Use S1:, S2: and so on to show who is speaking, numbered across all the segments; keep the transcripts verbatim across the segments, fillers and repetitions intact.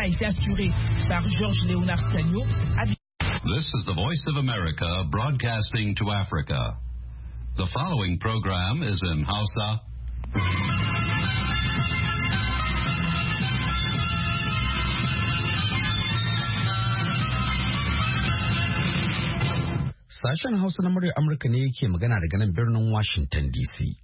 S1: a été assuré par Georges Léonard Cagnon.
S2: This is the Voice of America broadcasting to Africa. The following program is in Hausa.
S3: Sashen Hausa na muryar Amurka ne yake magana daga nan birnin Washington D C.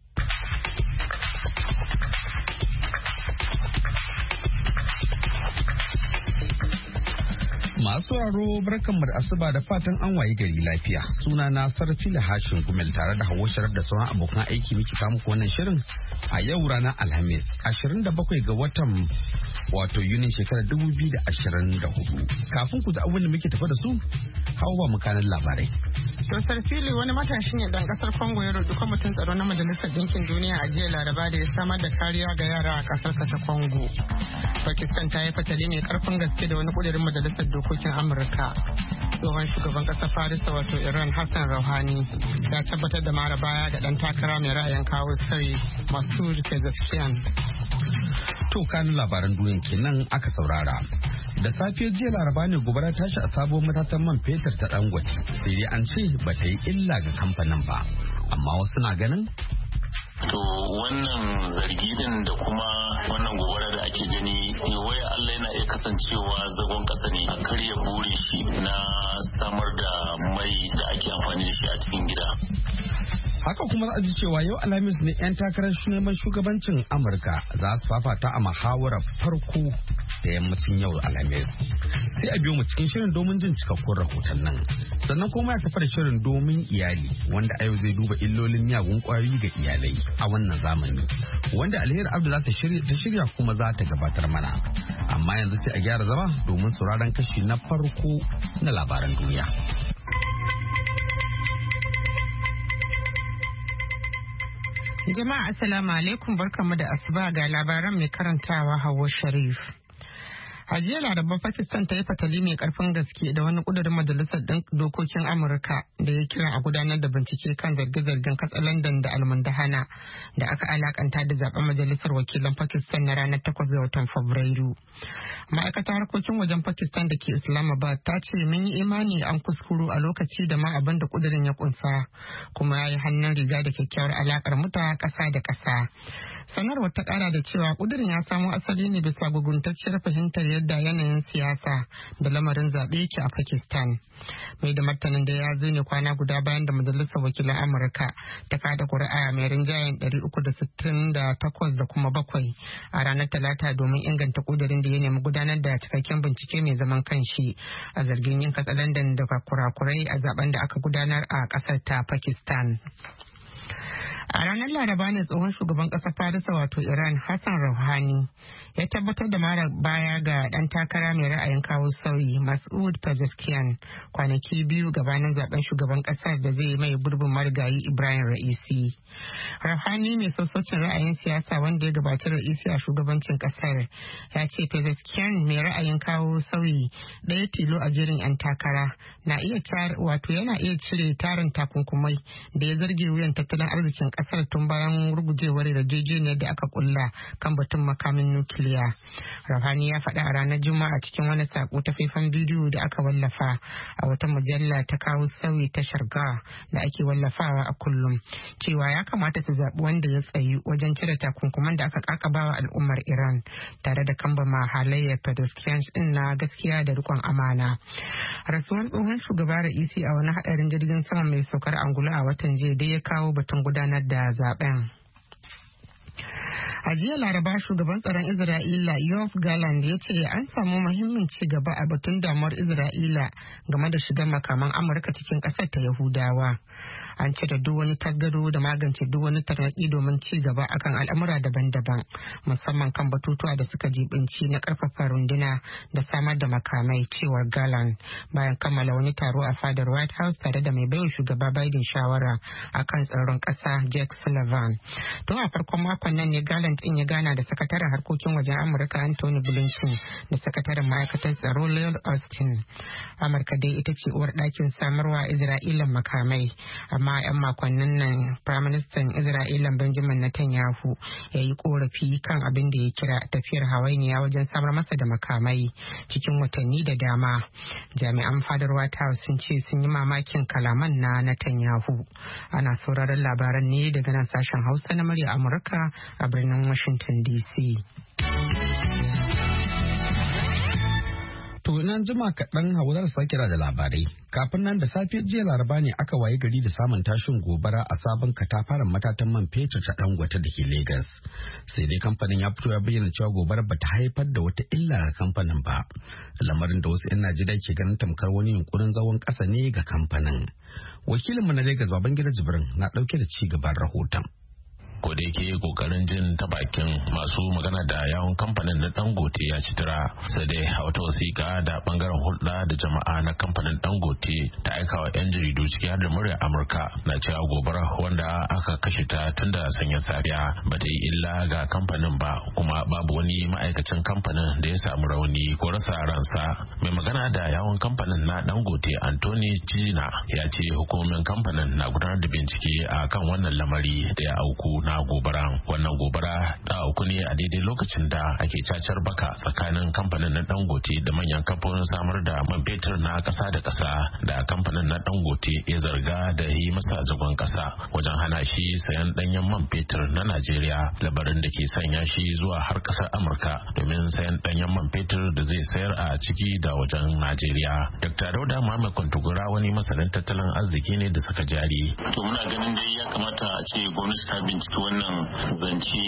S3: Masu sauraro barkanmu da asuba da fatan an wayi gari lafiya. Suna na Sarfila Hashin Gumel tare da Hawwa Sharaf da sauran abokan aiki muke kawo muku wannan shirin a yau ranar Alhamis ashirin da bakwai ga watan wato Yunin shekarar dubu biyu da ashirin da hudu. Kafin ku ji abin da muke tafa da su, hawa mu kanin labarai.
S4: To Sarfili wani matashi ne dan kasar Congo ya roƙi kwamitin tsaro na Majalisar Dinkin Duniya a jiya Laraba da ya samar da kariya ga yara a kasar ta Congo. Pakistan ta yi fatali mai karfin gaske da wani kudirin Majalisar Dokokin Amurka. Tsohon shugaban kasar Farisa wato Iran Hassan Rouhani ya tabbatar da mara baya ga dan takara mai ra'ayin kawo sauyi Masoud Pezeshkian.
S3: To kanin labaran duniya kenan aka saurara. Da safiyar jiya Laraba ne gobara tashi a sabuwar matatan man fetur ta Dangote. Sai dai an ce ba ta yi illa ga kamfanin ba. Amma wasu na ganin
S5: to wannan zargi din da kuma wannan gobara da ake gani waya Allah yana iya kasancewa zagon kasa ne a karya buri shi na samar da mai da ake amfani da shi a cikin gida.
S3: Haka kuma za a ji cewa yau Alhamis ne 'yan takarar neman shugabancin Amurka za su fafata a muhawarar farko da yammacin yau Alhamis. Sai a biyo mu cikin shirin domin jin cikakkun rahoton nan. Sannan kuma ya tafi da shirin domin iyali wanda a yau zai duba illolin miyagun kwayoyi ga iyalai a wannan zamani. Wanda Alheri Abdu za ta shirya kuma za ta gabatar mana. Amma yanzu sai a gyara zama domin sauraron kashi na farko na labaran duniya.
S4: Jama'a assalamu alaikum barkamu da asuba ga labaran mai karantawa Hauwa Sharif. A jiya Laraba Pakistan ta yi fatali mai karfin gaske da wani kudurin majalisar dokokin Amurka da ya kira a gudanar da bincike kan zarge-zargen katsalandan da almundahana da aka alakanta da zaben majalisar wakilan Pakistan na ranar takwas ga watan Fabrairu. Ma'aikatar harkokin wajen Pakistan da ke Islamabad ta ce mun yi imani an kuskuru a lokaci da ma abin da kudirin ya kunsa kuma ya yi hannun riga da kyakkyawar alakar muta ƙasa da ƙasa. Sanarwar ta kara da cewa kudirin ya samo asali ne bisa guguntacciyar fahimtar yadda yanayin siyasa da lamarin zaɓe yake a Pakistan. Mai da martanin da ya zo ne kwana guda bayan da majalisar wakilan Amurka ta kada kuri'a mai rinjayen ɗari uku da sittin da takwas da kuma bakwai a ranar Talata domin inganta kudirin da ya nemi gudanar da cikakken bincike mai zaman kanshi a zargin yin katsalandan da kurakurai a zaben da aka gudanar a ƙasar ta Pakistan. A ranar Laraba ne tsohon shugaban ƙasar Farisa wato Iran Hassan Rouhani ya tabbatar da mara baya ga ɗan takara mai ra'ayin kawo sauyi Masoud Pezeshkian kwanaki biyu gabanin zaben shugaban ƙasar da zai mai gurbin marigayi Ibrahim Ra'isi. Rouhani mai sassaucin ra'ayin siyasa wanda ya gabatar Ra'isi a shugabancin ƙasar ya ce Pezeshkian mai ra'ayin kawo sauyi ɗaya tilo a jerin 'yan takara na iya wato yana iya cire tarin takunkumai da ya zarge wuyan tattalin arzikin kasar tun bayan rugujewar yarjejeniyar da aka kulla kan batun makamin nukiliya. Rouhani ya faɗa a ranar Juma'a cikin wani sako ta faifan bidiyo da aka wallafa a wata mujalla ta kawo sauyi ta Sharga da ake wallafawa a kullum cewa ya kamata su zaɓi wanda ya tsayi wajen cire takunkuman da aka kakabawa al'ummar Iran tare da kambama halayyar Pezeshkian din na gaskiya da rikon amana. Rasuwar tsohon shugaba Ra'isi a wani hadarin jirgin sama mai saukar angulu a watan jiya dai ya kawo batun gudanar da zaben. A jiya Laraba shugaban tsaron Isra'ila Yoav Gallant ya ce an samu muhimmin ci gaba a batun damuwar Isra'ila game da shigar makaman Amurka cikin ƙasar ta Yahudawa. An cire duk wani tasgaro da magance duk wani tarnaƙi domin ci gaba akan al'amura daban-daban musamman kan batutuwa da suka jibinci na ƙarfafa runduna da samar da makamai cewar Gallant bayan kammala wani taro a fadar White House tare da mai baiwa shugaba Biden shawara akan tsaron ƙasa Jake Sullivan. Tun a farkon makon nan ne Gallant din ya gana da sakataren harkokin wajen Amurka Anthony Blinken da sakataren ma'aikatar tsaro Lloyd Austin. Amurka dai ita ce uwar ɗakin samarwa Isra'ila makamai amma amma 'yan makonnin nan Firaministan Isra'ila Benjamin Netanyahu ya yi korafi kan abin da ya kira tafiyar hawainiya wajen samar masa da makamai cikin watanni da dama. Jami'an fadar White House sun ce sun yi mamakin kalaman na Netanyahu. Ana sauraron labaran ne daga nan sashen Hausa na murya Amurka a birnin Washington D C.
S3: To nan jima kaɗan Hauwa za su kira da labarai. Kafin nan da safe jiya Laraba ne aka waye gari da samun tashin gobara a sabon katafaren matatan man fetur ta Dangote da ke Lagos. Sai dai kamfanin ya fito ya bayyana cewa gobarar ba ta haifar da wata illa ga kamfanin ba. Lamarin da wasu 'yan Najeriya ke ganin tamkar wani yunkurin zawon ƙasa ne ga kamfanin. Wakilinmu na Lagos Babangida Jibrin na ɗauke da ci gaban rahoton.
S6: Ko da yake kokarin jin ta bakin masu magana da yawon kamfanin na Dangote ya ci tura, sai dai a wata wasiƙa da bangaren hulɗa da jama'a na kamfanin Dangote ta aika wa 'yan jaridu ciki har da murya Amurka na cewa gobara wanda aka kashe ta tun da sanyin safiya ba ta yi illa ga kamfanin ba, kuma babu wani ma'aikacin kamfanin da ya samu rauni ko rasa ransa. Mai magana da yawon kamfanin na Dangote Anthony China ya ce hukumomin kamfanin na gudanar da bincike a kan wannan lamari da ya auku na gobara. Wannan gobara ta auku ne a daidai lokacin da ake cacar baka tsakanin kamfanin na Dangote da manyan kamfanonin samar da man fetur na kasa da kasa, da kamfanin na Dangote ya zarga da yi masa zagon kasa wajen hana shi sayan danyen man fetur na Najeriya, labarin da ke sanya shi zuwa har kasar Amurka domin sayan danyen man fetur da zai sayar a ciki da wajen Najeriya. Dr. Dauda Muhammad Kwantugura wani masanin tattalin arziki ne da saka jari.
S5: To muna ganin dai ya kamata a ce gwamnati ta binciki wannan zance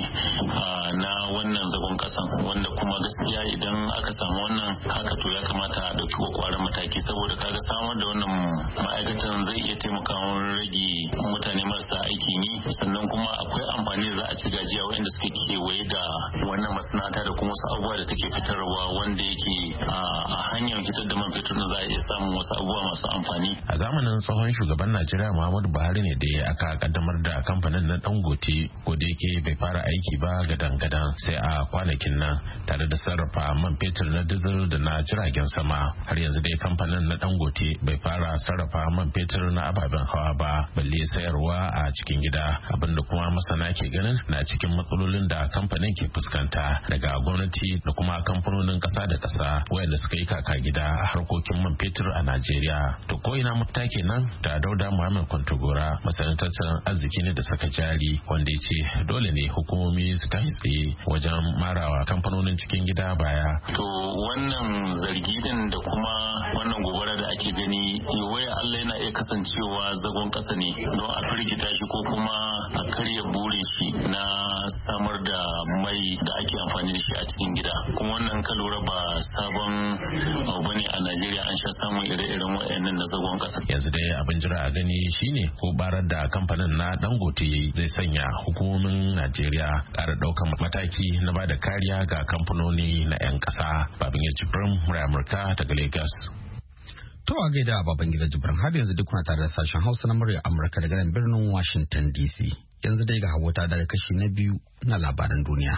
S5: na wannan zagon kasan, wanda kuma gaskiya idan aka samu wannan haka to ya kamata a dauki kwakwaran mataki, saboda kaga samar da wannan ma'aikatan zai iya taimakawa rage mutane marasa aikin yi, sannan kuma akwai amfani za a ci gajiya waɗanda suke kewaye da wannan masana'anta da kuma wasu abubuwa da take fitarwa, wanda yake a hanyar fitar da man fetur na za a iya samun wasu abubuwa masu amfani.
S6: A zamanin tsohon shugaban Najeriya Muhammadu Buhari ne da aka kaddamar da kamfanin na Dangote, ko da yake bai fara aiki ba gadan-gadan sai a kwanakin nan tare da sarrafa man fetur na diesel da na jiragen sama. Har yanzu dai kamfanin na Dangote bai fara sarrafa man fetur na ababen hawa ba, balle sayarwa a cikin gida, abinda kuma masana ke ganin na cikin matsalolin da kamfanin ke fuskanta daga gwamnati da kuma kamfanonin kasa da kasa wayanda suka yi kaka gida a harkokin man fetur a Najeriya. To ko ina mafita kenan? Da Dauda Muhammad Kwantogora, masanin tattalin arziki ne da saka jari, wanda ya ce dole ne hukumomi su tashi tsaye wajen marawa kamfanonin cikin gida baya.
S5: To wannan zargi din da kuma wannan gobara da ake gani, waya Allah yana iya kasancewa zagon kasa ne don a firgita shi ko kuma a karya burin shi na samar da mai da ake amfani da shi a cikin gida. Kuma wannan ka lura ba sabon abu bane a Najeriya, an sha samun ire-iren wayannan na zagon kasa.
S6: Yanzu dai abin jira a gani shine ko barar da kamfanin na Dangote zai sanya hukumomin Najeriya ƙara ɗaukar mataki na ba da kariya ga kamfanoni na 'yan ƙasa. Babangida Jibrin, murai Amurka daga Lagos.
S3: To a gaida Babangida Jibrin, har yanzu duk kuna tare da sashen Hausa na murya Amurka daga nan birnin Washington D C. Yanzu dai ga Hauwa ta daga kashi na biyu na labaran duniya.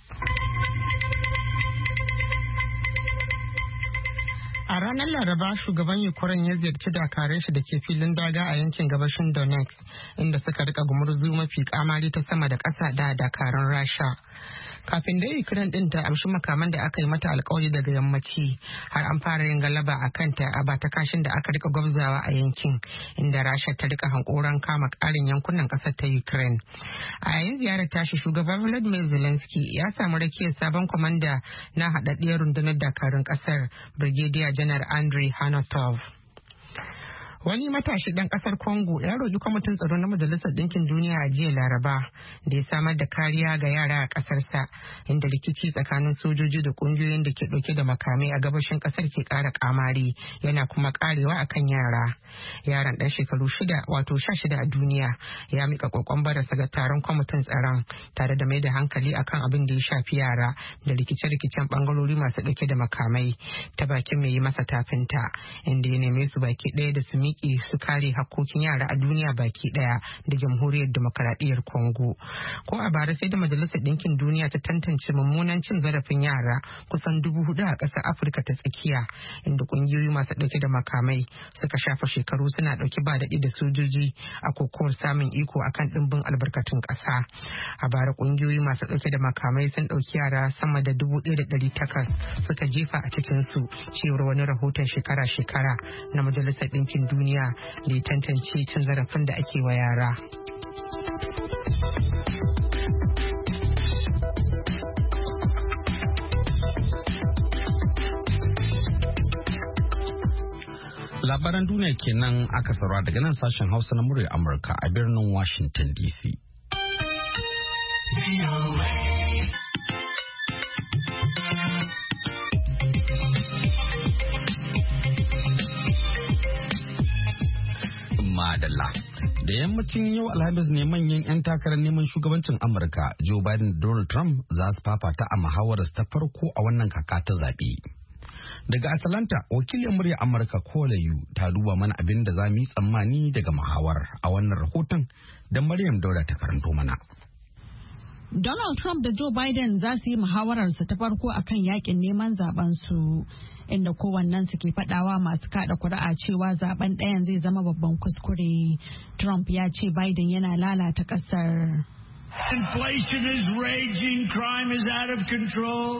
S4: A ranar Laraba, shugaban Ukraine ya ziyarci dakarun shi da ke filin daga a yankin gabashin Donetsk, inda suka rika gumurzu mafi kamari ta sama da ƙasa da dakarun Rasha. Kafin da Ukraine din ta amshi makaman da aka yi mata alkawari daga yammaci, har an fara yin galaba a kanta a bata kashin da aka rika gwabzawa a yankin, inda Rasha ta rika hankoran kama karin yankunan kasar ta Ukraine. A yayin ziyarar tashi, shugaban Volodymyr Zelensky ya samu rakiyar sabon kwamanda na haɗaɗɗiyar rundunar dakarun kasar, Brigadier General Andriy Hanatov. Wani matashi ɗan ƙasar Congo ya roƙi kwamitin tsaro na Majalisar Ɗinkin Duniya a jiya Laraba da ya samar da kariya ga yara a ƙasarsa, inda rikici tsakanin sojoji da ƙungiyoyin da ke ɗauke da makamai a gabashin ƙasar ke ƙara ƙamari, yana kuma ƙarewa akan yara. Yaron ɗan shekaru shida wato sha shida a duniya ya miƙa ƙoƙon barasa ga taron kwamitin tsaron, tare da mai da hankali akan abin da ya shafi yara da rikice-rikicen ɓangarori masu ɗauke da makamai, ta bakin mai yi masa tafinta, inda ya neme su baki ɗaya da su miƙe su kare hakkokin yara a duniya baki ɗaya da jamhuriyar demokaradiyyar Congo. Ko a bara sai da Majalisar Ɗinkin Duniya ta tantance mummunan cin zarafin yara kusan dubu hudu a ƙasar Afirka ta tsakiya, inda ƙungiyoyi masu ɗauke da makamai suka shafa shekaru suna ɗauki ba daɗi da sojoji a kokowar samun iko akan ɗimbin albarkatun ƙasa. A bara ƙungiyoyi masu ɗauke da makamai sun ɗauki yara sama da dubu ɗaya da ɗari takwas suka jefa a cikinsu, cewar wani rahoton shekara-shekara na Majalisar Ɗinkin Duniya da ya tantance cin zarafin da ake wa yara.
S3: Labaran duniya kenan aka saurara daga nan sashen Hausa na muryar Amurka a birnin Washington D C. Madalla. Da yammacin yau Alhamis ne manyan 'yan takarar neman shugabancin Amurka Joe Biden da Donald Trump za su fafata a muhawarar ta farko a wannan kaka ta zaɓe. Daga Atlanta, wakilin murya Amurka Kola Yu ta duba mana abin da za mu yi tsammani daga muhawarar a wannan rahoton da Maryam Dauda ta karanto mana.
S7: Donald Trump da Joe Biden za su yi muhawararsa ta farko akan yakin neman zaben su, inda kowannen su ke fadawa masu kada kuri'a cewa zaben ɗayan zai zama babban kuskure. Trump ya ce Biden yana lalata kasar.
S8: Inflation is raging, crime is out of control.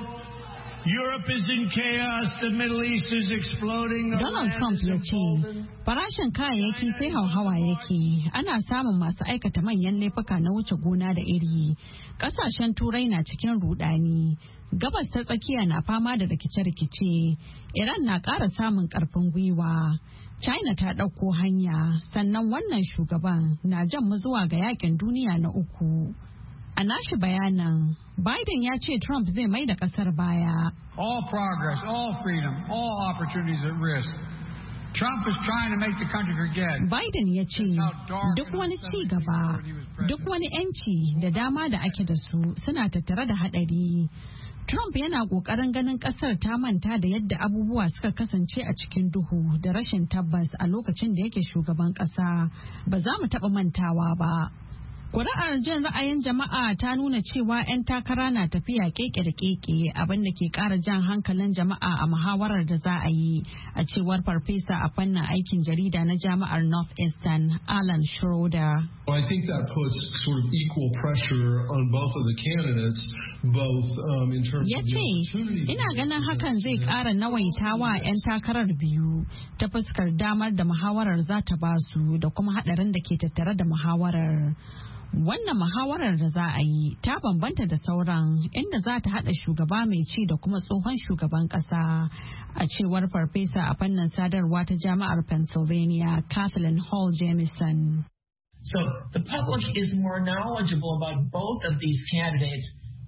S8: Europe is in chaos, the Middle East is exploding.
S7: Donald Trump ya ce farashin kayayyaki sai hauhawa yake, ana samun masu aikata manyan laifuka na wuce gona da iri. Kasashen Turai na cikin rudani. Gabas ta tsakiya na fama da rikice-rikice. Iran na ƙara samun ƙarfin gwiwa. China ta ɗauko hanya, sannan wannan shugaban na jan mu zuwa ga yakin duniya na uku. A nashi bayanan, Biden ya ce Trump zai mai da kasar baya.
S9: All progress, all freedom, all opportunities at risk. Trump is trying to make the country forget.
S7: Biden ya ce duk wani ci gaba, duk wani 'yanci da dama da ake da su suna tattare da hadari. Trump yana kokarin ganin kasar ta manta da yadda abubuwa suka kasance a cikin duhu da rashin tabbas a lokacin da yake shugaban kasa. Ba za mu taɓa mantawa ba. Kuri'ar jin ra'ayin jama'a ta nuna cewa 'yan takara na tafiya keke da keke, abin da ke kara jan hankalin jama'a a muhawarar da za a yi, a cewar farfesa a fannin aikin jarida na jami'ar Northeastern, Alan Schroeder.
S10: I think that puts sort of equal pressure on both of the candidates, both um, in terms
S7: ya
S10: of the
S7: ce, ina ganin hakan zai kara nawaita wa 'yan takarar biyu ta fuskar damar da muhawarar za ta basu da kuma hadarin da ke tattare da muhawarar. Wannan muhawarar da za a yi ta bambanta da sauran, inda za ta haɗa shugaba mai ci da kuma tsohon shugaban ƙasa, a cewar farfesa a fannin sadarwa ta jami'ar Pennsylvania, Kathleen Hall Jamison.
S11: So the public is more knowledgeable about both of these candidates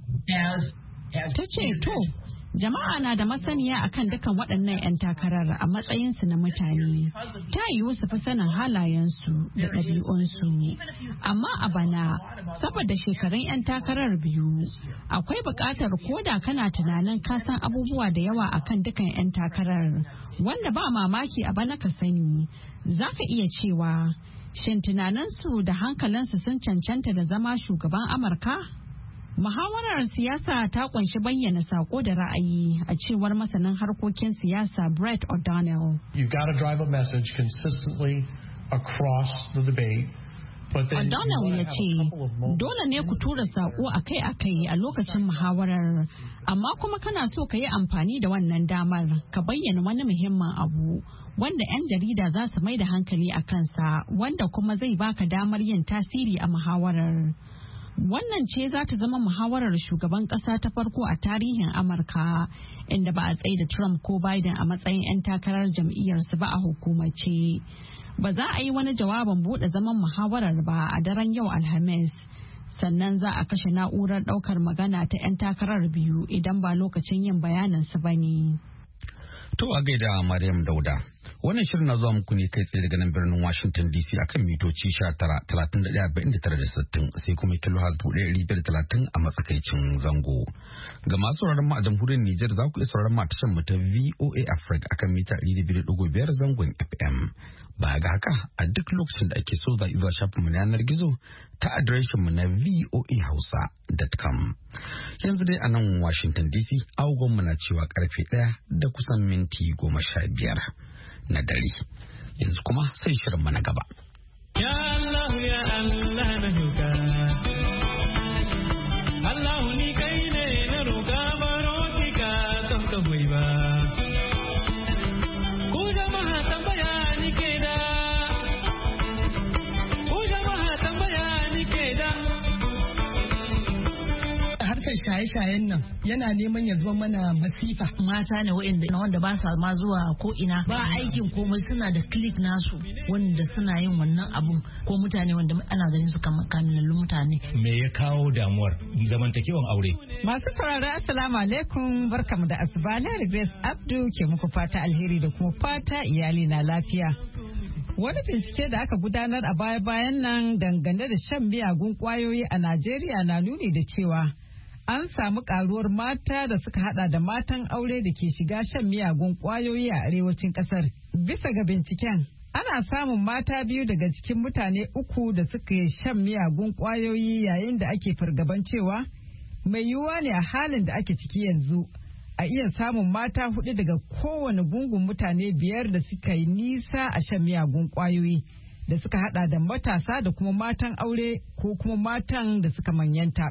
S11: as as
S7: ta ce to jama'a na da masaniya akan dukan waɗannan 'yan takarar a matsayinsu na mutane, ta yiwu su fi sanin halayensu da ɗabi'unsu, amma a bana saboda shekarun 'yan takarar biyu akwai buƙatar koda kana tunanin kasan abubuwa da yawa akan dukan 'yan takarar, wanda ba mamaki a bana ka sani, za ka iya cewa shin tunaninsu da hankalinsu sun cancanta da zama shugaban Amurka? Muhawarar siyasa ta kunshi bayyana sako da ra'ayi, a cewar masanin harkokin siyasa Brett O'Donnell.
S12: You've got to drive a message consistently across the debate.
S7: O'Donnell ya ce dole ne ku tura sako akai-akai a lokacin muhawarar, amma kuma kana so ka yi amfani da wannan damar ka bayyana wani muhimmin abu wanda 'yan jarida za su mai da hankali a kansa, wanda kuma zai baka damar yin tasiri a muhawarar. Wannan ce za ta zama muhawarar shugaban kasa ta farko a tarihin Amurka, inda ba a tsaye da Trump ko Biden a matsayin 'yan takarar jam'iyyarsu ba a hukumace. Ba za a yi wani jawabin buɗe zaman muhawarar ba a daren yau Alhamis. Sannan za a kashe na'urar ɗaukar magana ta 'yan takarar biyu idan ba lokacin yin bayanansu ba ne.
S3: To a gaida Maryam Dauda. Wannan shirin na zuwa muku ne kai tsaye daga nan birnin Washington D C akan mitoci sha tara, talatin da ɗaya, arba'in da tara da sittin sai kuma kilohertz dubu ɗaya ɗari biyar da talatin a matsakaicin zango. Ga masu sauraron mu a jamhuriyar Nijar za ku iya sauraron mu a tashar mu ta V O A Africa akan mita ɗari da biyu da ɗigo biyar zangon F M. Ba ga haka a duk lokacin da ake so za a zuwa shafin mu na yanar gizo ta adireshin mu na voa hausa dot com. Yanzu dai a nan Washington D C agogon mu na cewa karfe ɗaya da kusan minti goma sha biyar na dare. Yanzu kuma sai shirin mu na gaba.
S13: Ya Allah ya Allah na roƙa. Allah ni kai ne na roƙa baro ki ka don ka hoyi ba. Ku jama'a tambaya ni ke da. Ku jama'a tambaya ni ke da.
S14: Harkar shaye-shayen nan yana neman ya zama mana masifa.
S15: Mata ne wanda ba sa ma zuwa ko ina ba aikin komai suna da click nasu wanda suna yin wannan abun ko mutane wanda ana ganin su kamar kamilallun mutane.
S16: Me ya kawo damuwar zamantakewan aure?
S17: Masu sauraro assalamu alaikum barkamu da asuba na Grace Abdu ke muku fata alheri da kuma fata iyali na lafiya. Wani bincike da aka gudanar a baya-bayan nan dangane da shan miyagun kwayoyi a Najeriya na nuni da cewa an samu karuwar mata da suka hada da matan aure da ke shiga shan miyagun kwayoyi a arewacin kasar. Bisa ga binciken, ana samun mata biyu daga cikin mutane uku da suka shan miyagun kwayoyi yayin da ake fargaban cewa mai yiwuwa ne a halin da ake ciki yanzu a iya samun mata hudu daga kowane gungun mutane biyar da suka yi nisa a shan miyagun kwayoyi da suka hada da matasa da kuma matan aure ko kuma matan da suka manyanta.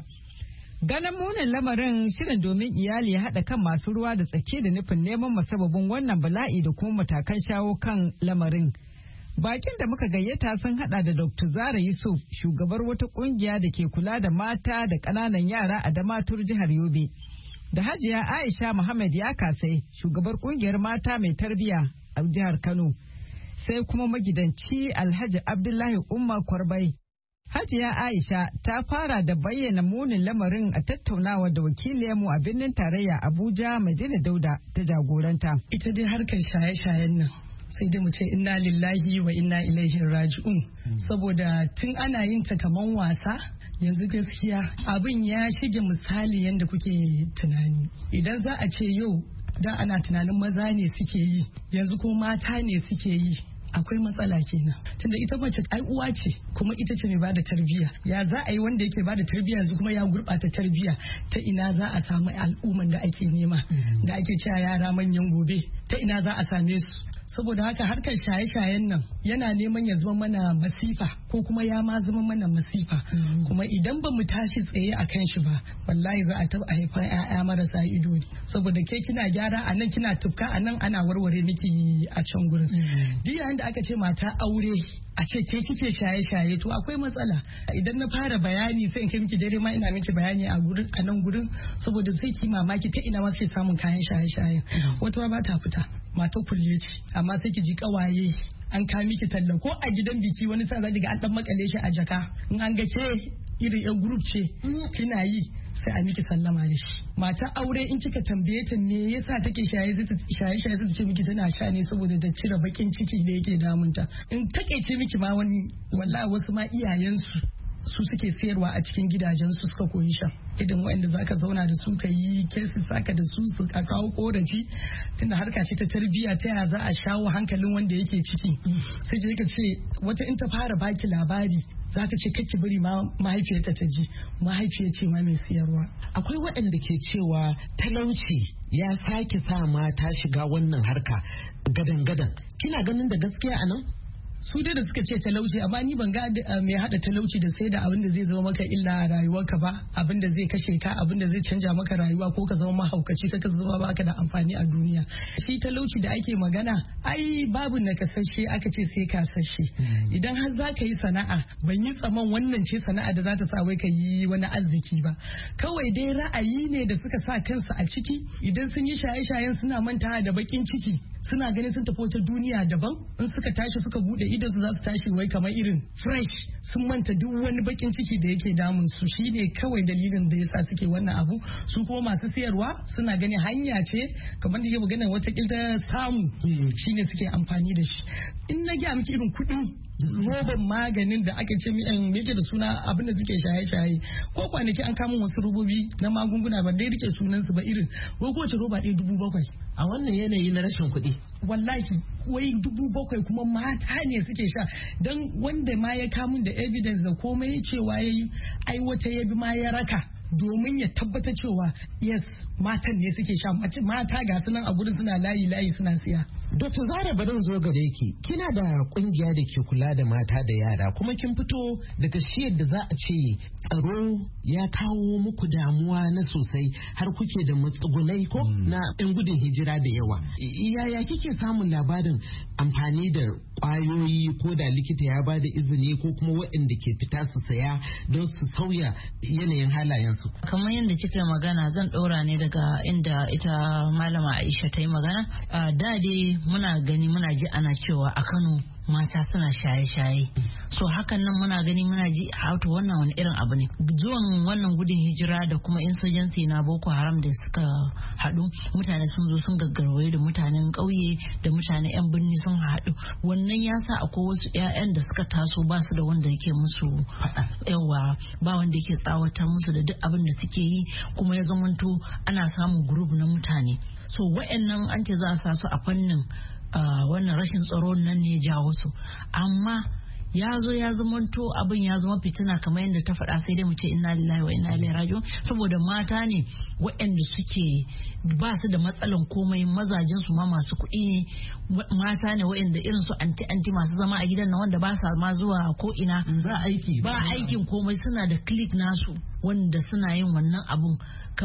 S17: Ganin munin lamarin shirin domin iyali ya haɗa kan masu ruwa da tsaki da nufin neman masababin wannan bala'i da kuma matakan shawo kan lamarin. Bakin da muka gayyata sun haɗa da Doctor Zara Yusuf, shugabar wata ƙungiya da ke kula da mata da ƙananan yara a Damatur jihar Yobe. Da Hajiya Aisha Muhammad ya kasai, shugabar ƙungiyar mata mai tarbiyya a jihar Kano. Sai kuma magidanci Alhaji Abdullahi Umar Kwarbai. Hajiya Aisha ta fara da bayyana munin lamarin a tattaunawa da wakiliyarmu a birnin tarayya Abuja Madina Dauda ta jagoranta.
S14: Ita dai harkar shaye-shayen nan sai dai mu ce inna lillahi wa inna ilaihi raji'un. Saboda tun ana yin ta kaman wasa yanzu gaskiya abin ya shige misali yadda kuke tunani. Idan za a ce yau da ana tunanin maza ne suke yi yanzu ko mata ne suke yi. Akwai matsala kenan tunda ita mace ai uwa ce kuma ita ce mai bada tarbiyya. Ya za a yi wanda yake bada tarbiyya yanzu kuma ya gurbata tarbiyya? Ta ina za a samu al'umman da ake nema da ake cewa yara manyan gobe? Ta ina za a same su? Saboda haka harkar shaye-shayen nan yana neman ya zama mana masifa ko kuma ya ma zama mana masifa. Kuma idan ba mu tashi tsaye a kan shi ba wallahi za a taba haifar 'ya'ya marasa ido ne. Saboda ke kina gyara a nan kina tufka a nan ana warware miki a can gurin. Duk yayin da aka ce mata aure a ce ke kike shaye-shaye to akwai matsala. Idan na fara bayani sai in kai miki dare ma ina miki bayani a gurin a nan gurin saboda sai ki mamaki ta ina ma suke samun kayan shaye-shaye. Wata ba ta fita mata kulle ce amma sai ki ji kawaye an ka miki talla ko a gidan biki wani sa zaki ga an dan makale shi a jaka in an ga ke irin yan group ce kina yi sai a miki sallama da shi. Mata aure in kika tambaye ta me yasa take shaye shaye shaye sai ta ce miki tana sha ne saboda ta cire bakin ciki da yake damunta. In takeice miki ma wani wallahi wasu ma iyayensu su suke sayarwa a cikin gidajen su suka koyi sha. Idan waɗanda zaka zauna da su ka yi kesi saka da su su ka kawo korafi tunda harka ce ta tarbiyya ta yaya za a shawo hankalin wanda yake ciki. Sai je ka ce wata in ta fara baki labari za ta ce kake bari ma mahaifiyarta ta ji mahaifiyar ce ma mai siyarwa.
S18: Akwai waɗanda ke cewa talauci ya sake sa mata shiga wannan harka gadan-gadan. Kina ganin da gaskiya a nan?
S14: Su dai da suka ce talauci amma ni ban ga mai hada talauci da sai da abin da zai zama maka illa a rayuwarka ba, abin da zai kashe ka, abin da zai canja maka rayuwa ko ka zama mahaukaci ka zama baka da amfani a duniya. Shi talauci da ake magana ai babu nakasashe aka ce sai kasashe. Idan har za ka yi sana'a ban yi tsaman wannan ce sana'a da za ta sa wai ka yi wani arziki ba. Kawai dai ra'ayi ne da suka sa kansu a ciki idan sun yi shaye-shayen suna mantawa da bakin ciki suna ganin sun tafi wata duniya daban in suka tashi suka bude idan su za su tashi wai kamar irin fresh sun manta duk wani bakin ciki da yake damun su shine kawai dalilin da yasa suke wannan abu. Su kuma masu siyarwa suna ganin hanya ce kamar da yake magana wata kilda samu shine suke amfani da shi. In na ga miki irin kuɗin roban maganin da ake ce min me da suna abin da suke shaye-shaye ko kwanaki an kama wasu robobi na magunguna ba dai rike sunan su ba irin ko kowace roba ɗaya dubu bakwai
S18: a wannan yanayi na rashin kuɗi.
S14: Wallahi wai dubu bakwai kuma mata ne suke sha don wanda ma ya kamun da evidence da komai cewa yayi ai wata ya bi ma ya raka domin ya tabbata cewa yes matan ne suke sha mata ga sunan a gurin suna layi layi suna siya.
S18: Dokta Zara barin zo gare ki kina da kungiya da ke kula da mata da yara kuma kin fito daga shiyar da za a ce tsaro ya kawo muku damuwa na sosai har kuke da matsugunai ko na yan gudun hijira da yawa. Yaya kike samun labarin amfani da kwayoyi ko da likita ya bada izini ko kuma waɗanda ke fita su saya don su sauya yanayin halayensu?
S15: Kamar yadda kika magana zan ɗora ne daga inda ita malama Aisha ta yi magana. Da dai muna gani muna ji ana cewa a Kano mata suna shaye-shaye, so hakan nan muna gani muna ji hautu wannan wani irin abu ne. Zuwan wannan gudun hijira da kuma insurgency na Boko Haram da suka haɗu, mutane sun zo sun gaggarwaye da mutanen ƙauye da mutane 'yan birni sun haɗu. Wannan ya sa akwai wasu 'ya'yan da suka taso ba su da wanda yake musu yawa, ba wanda yake tsawatar musu da duk abin da suke yi, kuma ya zamanto ana samun group na mutane. So wa'annan an ce za a sa su a fannin Uh, wannan rashin tsaro nan ne ya jawo su, amma ya zo ya zamanto abin ya zama fitina kamar yadda ta faɗa, sai dai mu ce inna lillahi wa inna ilaihi raji'un, saboda mata ne waɗanda suke ba su da matsalan komai, mazajen su ma masu kuɗi ne, mata ne waɗanda irin su anti anti masu zama a gidan na wanda ba sa ma zuwa ko ina
S18: ba aiki
S15: ba aikin komai, suna da click nasu wanda suna yin wannan abun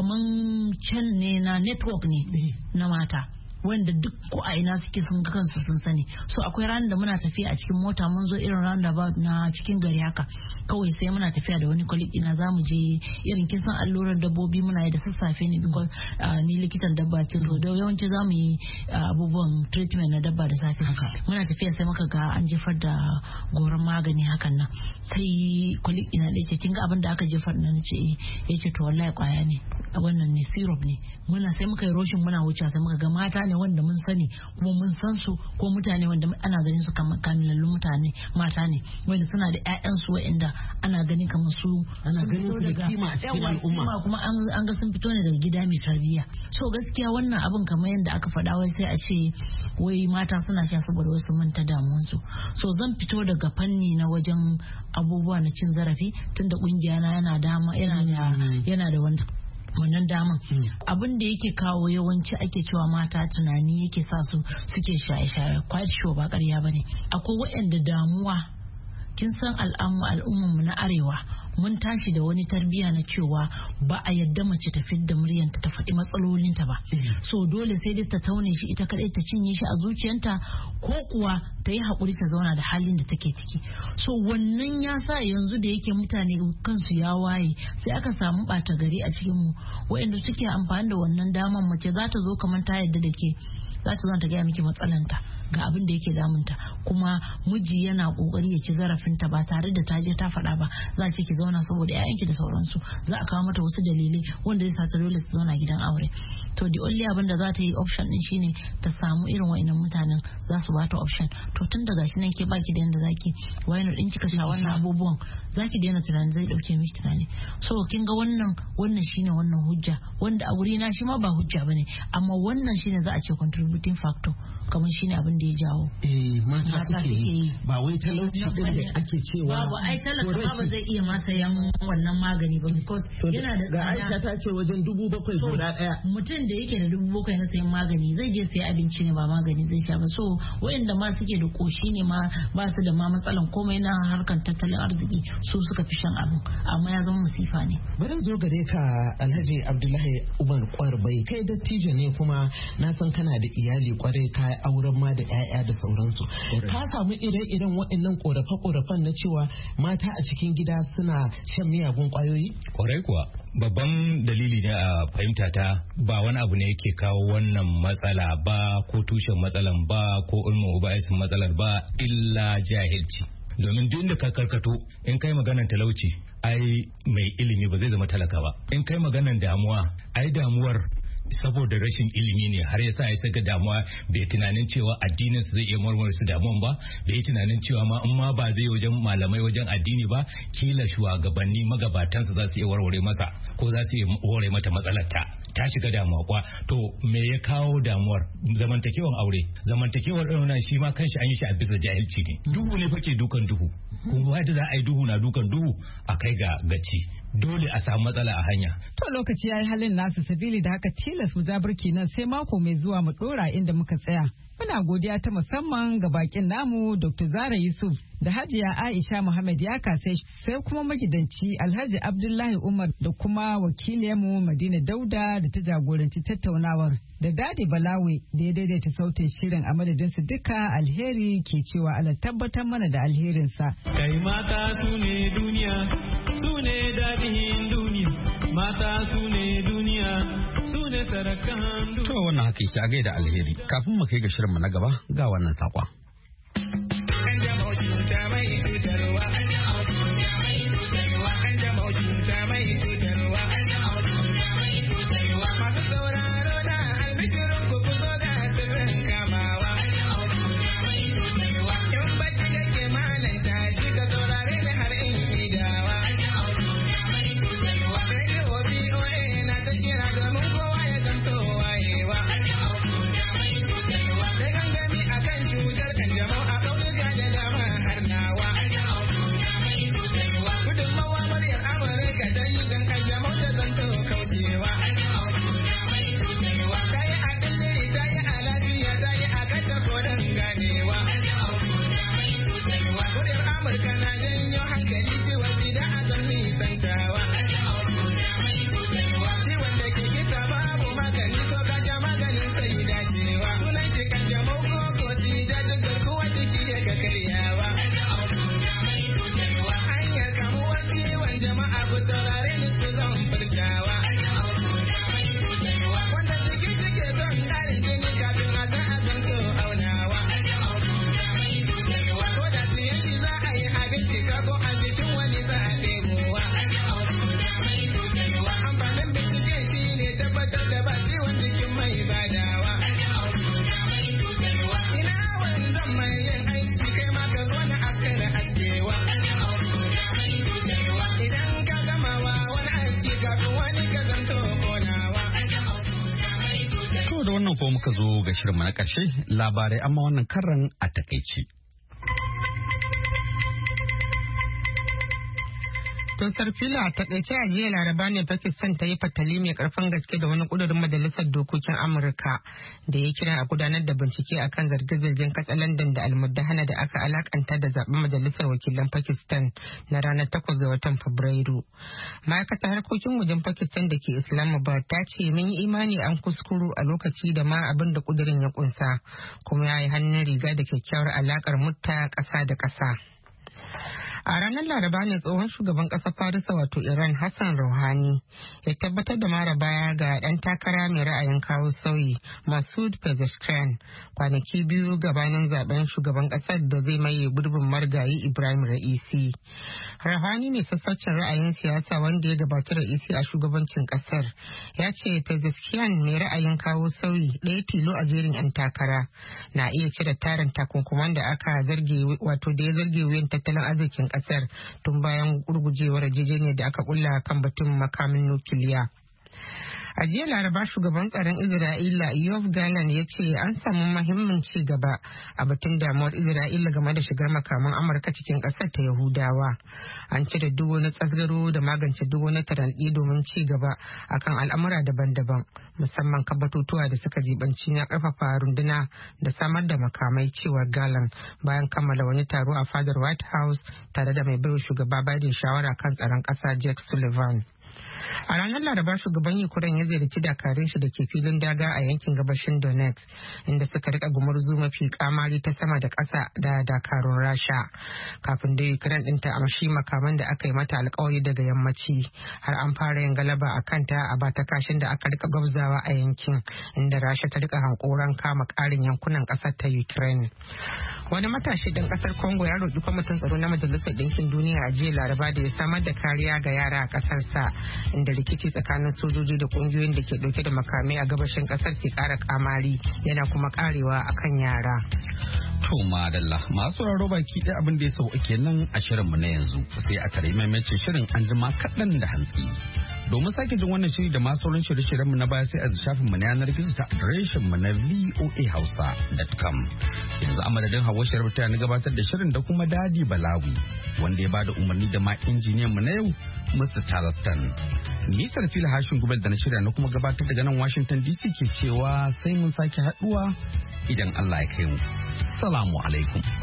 S15: kaman can ne na network ne na mata wanda duk ko a ina suke sun ga kansu sun sani. So akwai ranar da muna tafiya a cikin mota, mun zo irin roundabout na cikin gari haka, kawai sai muna tafiya da wani colleague ina zamu je irin kin san alluran dabbobi muna yi da sassafe ne, because uh, ni likitan dabba ce, to da yawanci zamu yi uh, abubuwan treatment na dabba da safe. Muna tafiya sai muka ga an jefar da goron magani hakan nan, sai colleague ina da ce kin ga abin da aka jefar nan, ce yace to wallahi kwaya ne, wannan ne syrup ne. Muna sai muka yi roshin muna wuce sai muka ga mata ne wanda mun sani kuma mun san su, ko mutane wanda ana ganin su kamar kamilallun mutane, mata ne wanda suna da ƴaƴan su wa'anda ana ganin kamar su
S18: ana ganin su da kima a cikin al'umma,
S15: kuma an ga sun fito ne daga gida mai tarbiyya. So gaskiya wannan abin kamar yadda aka faɗa wai sai a ce wai mata suna sha saboda wasu manta damuwansu. So zan fito daga fanni na wajen abubuwa na cin zarafi, tunda kungiya na yana dama yana da yana da wanda wannan daman abin da yake kawo yawanci ake cewa mata tunani yake sa su suke shaye-shaye, quite sure ba ƙarya bane. Akwai waɗanda damuwa, kin san al'umman mu na arewa mun tashi da wani tarbiyya na cewa ba a yadda mace ta fidda muryanta ta faɗi matsalolinta ba, so dole sai dai ta taune shi ita kadai ta cinye shi a zuciyanta, ko kuwa ta yi haƙuri ta zauna da halin da take ciki. So wannan ya sa yanzu da yake mutane kansu ya waye, sai aka samu ɓata gari a cikin mu waɗanda suke amfani da wannan daman. Mace za ta zo kamar ta yadda da ke, za ta zo ta gaya miki matsalanta ga abin da yake damunta, kuma miji yana kokari ya ci zarafinta ba tare da ta je ta faɗa ba, za ce ki zauna saboda ƴaƴanki da sauransu, za a kawo mata wasu dalilai wanda zai sa ta dole su zauna gidan aure. To the only abin da za ta yi option din shine ta samu irin wa'annan mutanen za su bata option. To tun daga shi nan ke baki da yanda zaki wayar din kika sha wannan abubuwan, zaki daina tunani zai dauke miki tunani. So kin ga wannan wannan shine wannan hujja, wanda a wuri na shi ma ba hujja bane, amma wannan shine za a ce contributing factor, kamar shine abin da ya jawo.
S18: Eh mata suke yi, ba wai talauci din da ake cewa
S15: babu, ai talaka ba zai iya ma sayan wannan magani ba, because yana da
S18: ga Aisha ta ce wajen dubu bakwai guda daya.
S15: Mutum da yake da dubu bakwai na sayan magani zai je sayi abinci ne ba magani zai sha ba. So wayanda ma suke da koshi ne ma ba su da ma matsalan komai na harkar tattalin arziki, su suka fi shan abin, amma ya zama masifa ne.
S18: Bari zo gare ka Alhaji Abdullahi Umar Kwarbai, kai dattijo ne kuma na san kana da iyali kwarai, ka auren ma da 'ya'ya da sauransu. Ka samu ire-iren waɗannan korafe-korafen na cewa mata a cikin gida suna shan miyagun kwayoyi?
S16: Kwarai kuwa. Babban dalili ne a fahimta ta ba wani abu ne yake kawo wannan matsala ba ko tushen matsalan ba ko ulmu ubaisin matsalar ba illa jahilci. Domin duk inda ka karkato in kai maganar talauci ai mai ilimi ba zai zama talaka ba. In kai maganar damuwa ai damuwar saboda rashin ilimi ne har yasa ya saka damuwa bai tunanin cewa addinin su zai iya murmure su damuwan ba, bai tunanin cewa ma in ma ba zai wajen malamai wajen addini ba kila shugabanni magabatan su za su iya warware masa ko za su iya warware mata matsalar ta ta shiga damuwa kwa. To me ya kawo damuwar? Zamantakewan aure, zamantakewar ɗauna shi ma kanshi an yi shi a bisa jahilci ne. Duhu ne fake dukan duhu, kuma yadda za a yi duhu na dukan duhu a kai ga gaci. Dole a samu matsala a hanya.
S17: To lokaci ya yi halin nasu sabili da haka tilas mu birki nan sai mako mai zuwa mu dora inda muka tsaya. Muna godiya ta musamman ga bakin namu Doctor Zara Yusuf da Hajiya Aisha Muhammad ya kasai sai kuma magidanci Alhaji Abdullahi Umar da kuma wakiliyarmu Madina Dauda da ta jagoranci tattaunawar da Dadi Balawe da ya daidaita sautin shirin a madadinsu duka alheri ke cewa Allah tabbatar mana da alherinsa.
S13: Kai mata su ne duniya, su ne daɗin duniya, mata su ne duniya, su ne sarakan duniya.
S3: To wannan haka yake a gaida alheri. Kafin mu kai ga shirinmu na gaba ga wannan saƙon. Muka zo ga shirinmu na ƙarshe labarai amma wannan karan a takaici.
S4: Tosar fila a takaice a jiya laraba ne Pakistan ta yi fatali mai karfin gaske da wani kudurin majalisar dokokin Amurka da ya kira a gudanar da bincike akan zarge-zargen katsalandan da almuddahana da aka alakanta da zaben majalisar wakilan Pakistan na ranar takwas ga watan Fabrairu. Ma'aikatar harkokin wajen Pakistan da ke Islamabad ta ce mun yi imani an kuskuru a lokaci da ma abin da kudurin ya kunsa kuma ya yi hannun riga da kyakkyawar alakar mutta ƙasa da ƙasa. A ranar Laraba ne tsohon shugaban ƙasar Farisa wato Iran Hassan Rouhani ya tabbatar da mara baya ga ɗan takara mai ra'ayin kawo sauyi Masoud Pezeshkian kwanaki biyu gabanin zaben shugaban ƙasar da zai maye gurbin margayi Ibrahim Ra'isi. Rouhani mai sassaucin ra'ayin siyasa wanda ya gabata Ra'isi a shugabancin ƙasar ya ce Pezeshkian mai ra'ayin kawo sauyi ɗaya tilo a jerin 'yan takara na iya cire tarin takunkuman da aka zarge wato da ya zarge wuyan tattalin arzikin kasar tun bayan gurgujewar yarjejeniyar da aka kulla kan batun makamin nukiliya. A jiya Laraba shugaban tsaron Isra'ila Yoav Gallant ya ce an samu muhimmin ci gaba a batun damuwar Isra'ila game da shigar makaman Amurka cikin ƙasar ta Yahudawa. An cire duk wani tsasgaro da magance duk wani taranɗi domin ci gaba akan al'amura daban-daban musamman kan batutuwa da suka jibanci na ƙarfafa runduna da samar da makamai cewar Gallant bayan kammala wani taro a fadar White House tare da mai baiwa shugaba Biden shawara kan tsaron ƙasa Jake Sullivan. A ranar Laraba shugaban Ukraine ya ziyarci dakarun shi da ke filin daga a yankin gabashin Donetsk inda suka rika gumurzu mafi kamari ta sama da ƙasa da dakarun Rasha. Kafin da Ukraine ɗin ta amshi makaman da aka yi mata alkawari daga yammaci har an fara yin galaba a kanta a bata kashin da aka rika gwabzawa a yankin inda Rasha ta rika hankoran kama ƙarin yankunan ƙasar ta Ukraine. Wani matashi ɗan ƙasar Congo ya roƙi kwamitin tsaro na Majalisar Ɗinkin Duniya a jiya Laraba da ya samar da kariya ga yara a ƙasarsa inda rikici tsakanin sojoji da ƙungiyoyin da ke ɗauke da makamai a gabashin ƙasar ke ƙara kamari yana kuma ƙarewa akan yara.
S3: To madalla masu raro baki ɗaya abin da ya sauka kenan a shirinmu na yanzu sai a tare maimacin shirin an jima kaɗan da hantsi. Domin sake jin wannan shiri da masu sauran shirye-shiryenmu na baya sai a shafin mu na yanar gizo ta adireshin mu na v o a hausa dot com. Yanzu a madadin Hauwa Sharif ta na gabatar da shirin da kuma Dadi Balawi wanda ya bada umarni da ma injiniyan mu na yau Mister Charleston. Ni Sarfila Hashin Gubel da na shirya na kuma gabatar daga nan Washington D C ke cewa sai mun sake haduwa idan Allah ya kai mu. Salamu alaikum.